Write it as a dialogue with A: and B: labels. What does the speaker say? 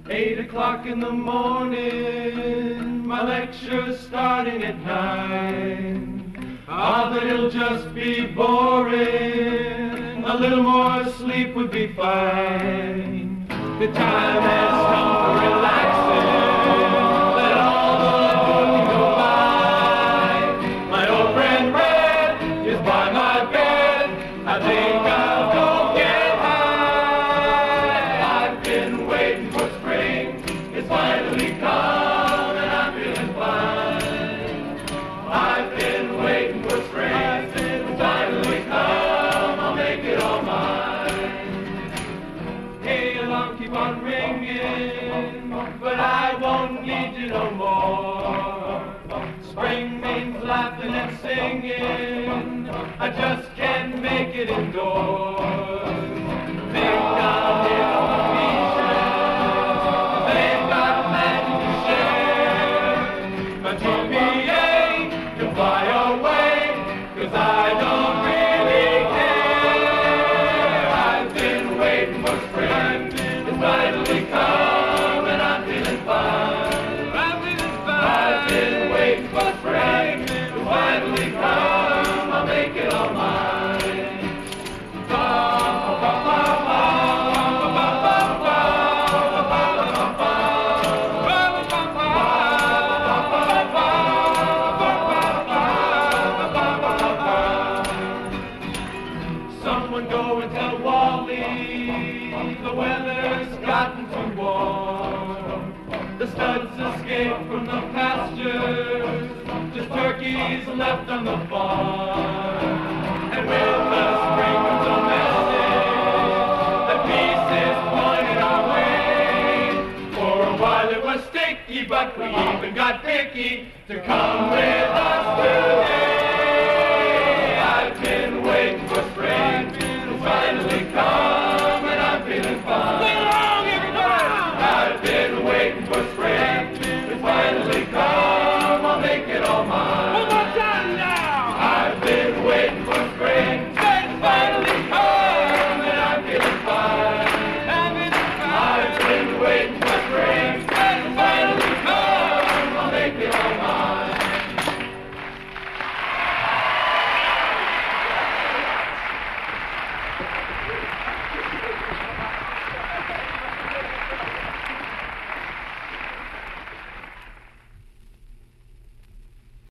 A: 8 o'clock in the morning, my lecture's starting at 9. Ah, but it'll just be boring, a little more sleep would be fine. The time has come for relaxing, let all the good go by. My old friend Red is by my bed, I think I'll go get high. I've been waiting for spring, it's finally come and I'm feeling fine. I've been waiting for spring, it's finally come, I'll make it all mine. Hey, alarm, keep on ringing, but I won't need you no more. Spring means laughing and singing, I just can't make it indoors. Think I'll hit the beaches, they've got magic to share. My GPA can fly away, 'cause I don't really care. I've been waiting for spring, it's finally come and I'm feeling fine. I've been waiting for spring, it's finally come, I'll make it all mine. Someone go and tell Wally the weather's gotten too warm. The studs escaped from the pastures, just turkeys left on the farm. And with the spring comes a message, the peace is pointed our way. For a while it was sticky, but we even got Vicky to come with